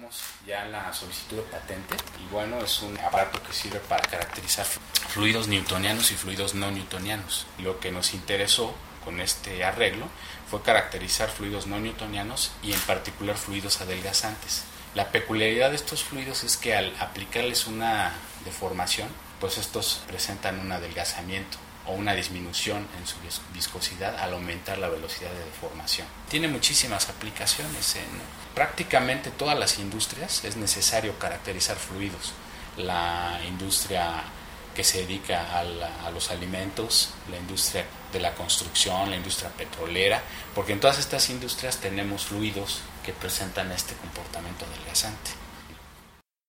tenemos ya la solicitud de patente y bueno, es un aparato que sirve para caracterizar fluidos newtonianos y fluidos no newtonianos. Lo que nos interesó con este arreglo fue caracterizar fluidos no newtonianos y en particular fluidos adelgazantes. La peculiaridad de estos fluidos es que al aplicarles una deformación, pues estos presentan un adelgazamiento o una disminución en su viscosidad al aumentar la velocidad de deformación. Tiene muchísimas aplicaciones. En prácticamente todas las industrias es necesario caracterizar fluidos. La industria que se dedica a los alimentos, la industria de la construcción, la industria petrolera, porque en todas estas industrias tenemos fluidos que presentan este comportamiento adelgazante.